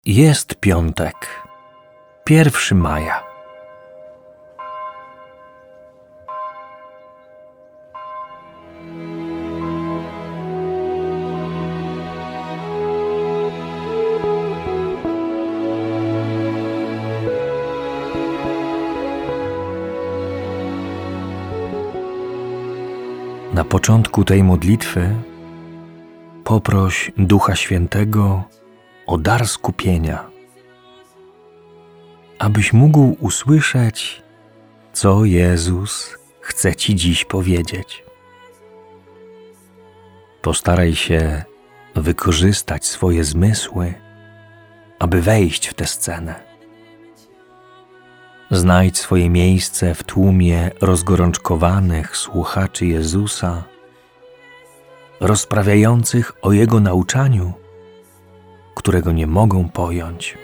Jest piątek, 1 maja. Na początku tej modlitwy poproś Ducha Świętego o dar skupienia, abyś mógł usłyszeć, co Jezus chce Ci dziś powiedzieć. Postaraj się wykorzystać swoje zmysły, aby wejść w tę scenę. Znajdź swoje miejsce w tłumie rozgorączkowanych słuchaczy Jezusa, rozprawiających o Jego nauczaniu, którego nie mogą pojąć.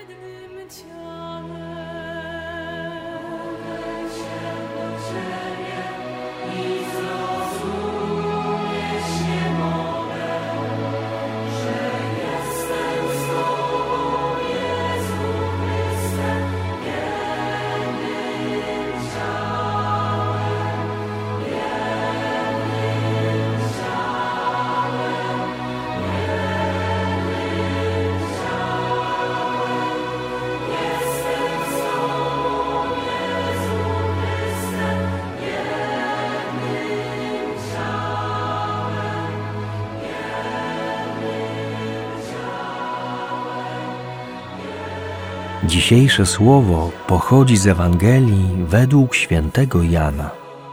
Dzisiejsze słowo pochodzi z Ewangelii według świętego Jana.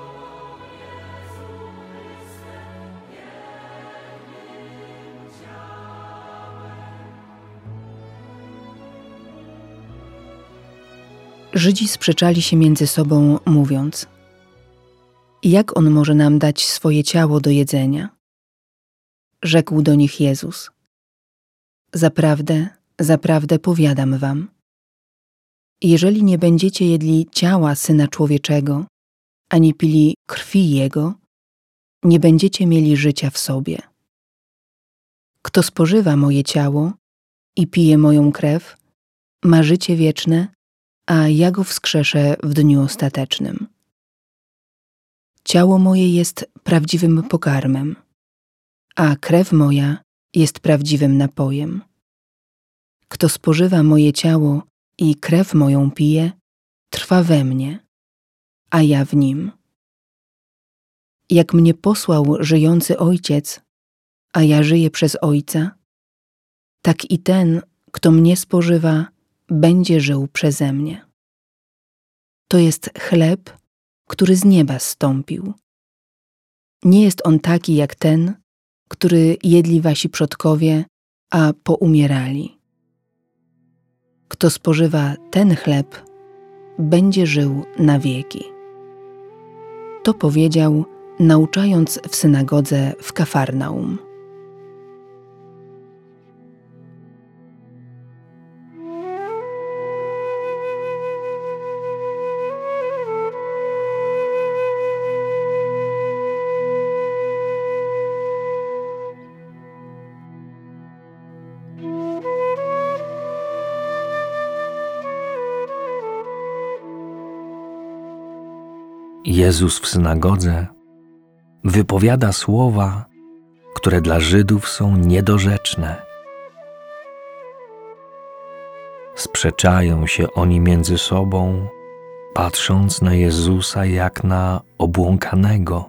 Żydzi sprzeczali się między sobą, mówiąc: jak on może nam dać swoje ciało do jedzenia? Rzekł do nich Jezus: zaprawdę, zaprawdę powiadam wam, jeżeli nie będziecie jedli ciała Syna Człowieczego, ani pili krwi Jego, nie będziecie mieli życia w sobie. Kto spożywa moje ciało i pije moją krew, ma życie wieczne, a ja go wskrzeszę w dniu ostatecznym. Ciało moje jest prawdziwym pokarmem, a krew moja jest prawdziwym napojem. Kto spożywa moje ciało i krew moją pije, trwa we mnie, a ja w nim. Jak mnie posłał żyjący Ojciec, a ja żyję przez Ojca, tak i ten, kto mnie spożywa, będzie żył przeze mnie. To jest chleb, który z nieba zstąpił. Nie jest on taki jak ten, który jedli wasi przodkowie, a poumierali. Kto spożywa ten chleb, będzie żył na wieki. To powiedział, nauczając w synagodze w Kafarnaum. Jezus w synagodze wypowiada słowa, które dla Żydów są niedorzeczne. Sprzeczają się oni między sobą, patrząc na Jezusa jak na obłąkanego.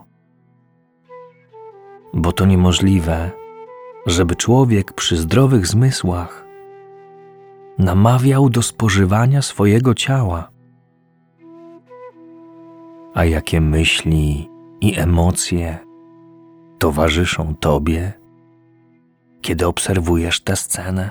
Bo to niemożliwe, żeby człowiek przy zdrowych zmysłach namawiał do spożywania swojego ciała. A jakie myśli i emocje towarzyszą Tobie, kiedy obserwujesz tę scenę?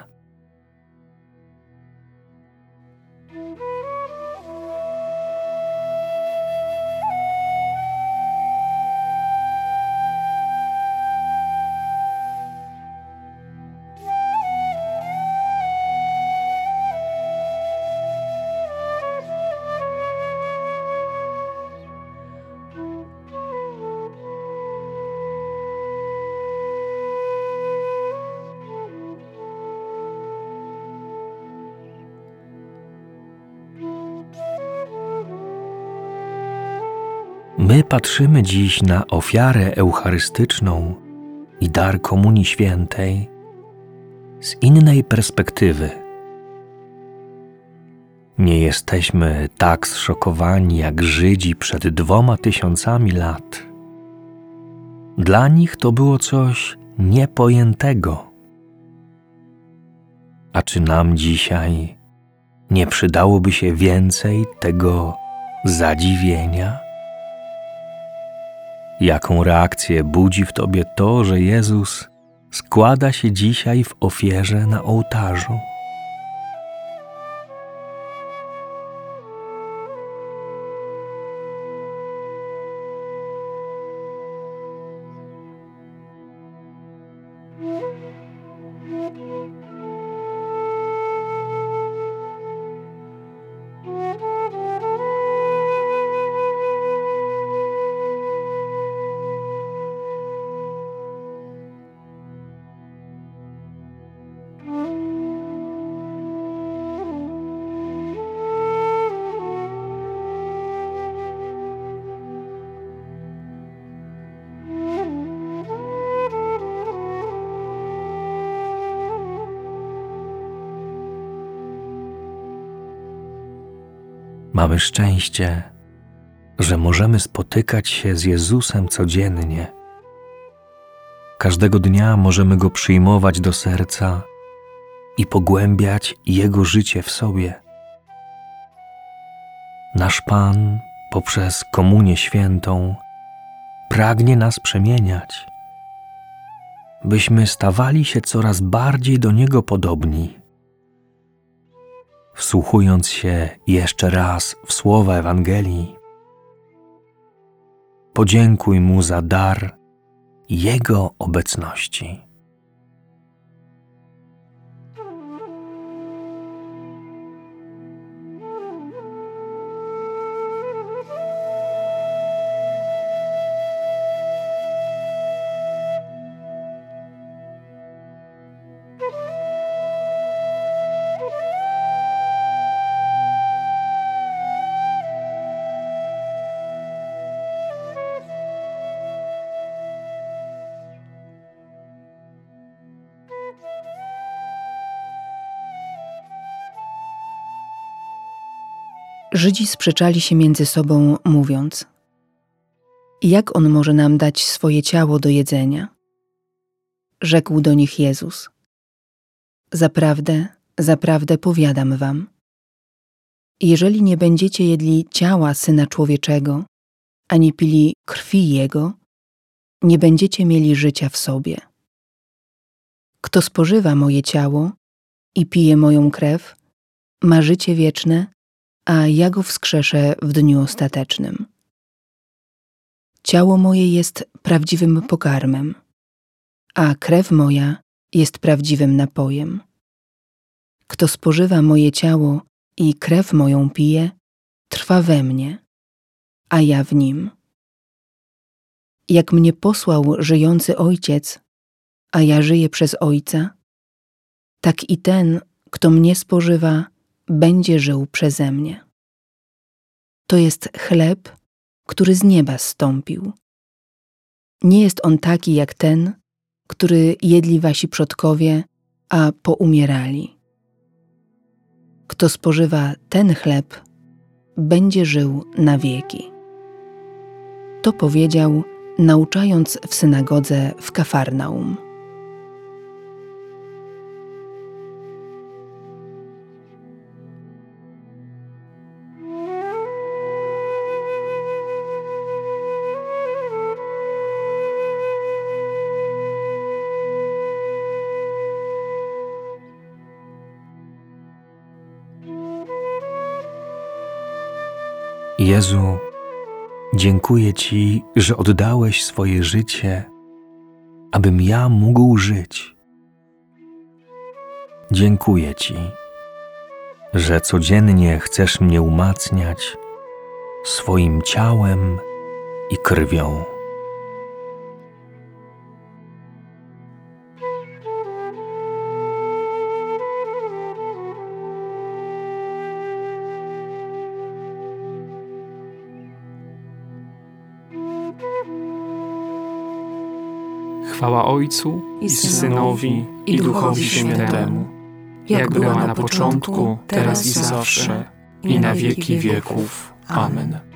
My patrzymy dziś na ofiarę eucharystyczną i dar Komunii Świętej z innej perspektywy. Nie jesteśmy tak zszokowani jak Żydzi przed 2000 lat. Dla nich to było coś niepojętego. A czy nam dzisiaj nie przydałoby się więcej tego zadziwienia? Jaką reakcję budzi w tobie to, że Jezus składa się dzisiaj w ofierze na ołtarzu? Mamy szczęście, że możemy spotykać się z Jezusem codziennie. Każdego dnia możemy Go przyjmować do serca i pogłębiać Jego życie w sobie. Nasz Pan poprzez Komunię Świętą pragnie nas przemieniać, byśmy stawali się coraz bardziej do Niego podobni. Wsłuchując się jeszcze raz w słowa Ewangelii, podziękuj Mu za dar Jego obecności. Żydzi sprzeczali się między sobą, mówiąc: jak on może nam dać swoje ciało do jedzenia? Rzekł do nich Jezus: zaprawdę, zaprawdę powiadam wam, jeżeli nie będziecie jedli ciała Syna Człowieczego, ani pili krwi Jego, nie będziecie mieli życia w sobie. Kto spożywa moje ciało i pije moją krew, ma życie wieczne, a ja go wskrzeszę w dniu ostatecznym. Ciało moje jest prawdziwym pokarmem, a krew moja jest prawdziwym napojem. Kto spożywa moje ciało i krew moją pije, trwa we mnie, a ja w nim. Jak mnie posłał żyjący Ojciec, a ja żyję przez Ojca, tak i ten, kto mnie spożywa, będzie żył przeze mnie. To jest chleb, który z nieba zstąpił. Nie jest on taki jak ten, który jedli wasi przodkowie, a poumierali. Kto spożywa ten chleb, będzie żył na wieki. To powiedział, nauczając w synagodze w Kafarnaum. Jezu, dziękuję Ci, że oddałeś swoje życie, abym ja mógł żyć. Dziękuję Ci, że codziennie chcesz mnie umacniać swoim ciałem i krwią. Chwała Ojcu i Synowi i Duchowi Świętemu, jak była na początku, teraz i zawsze, i na wieki wieków. Amen.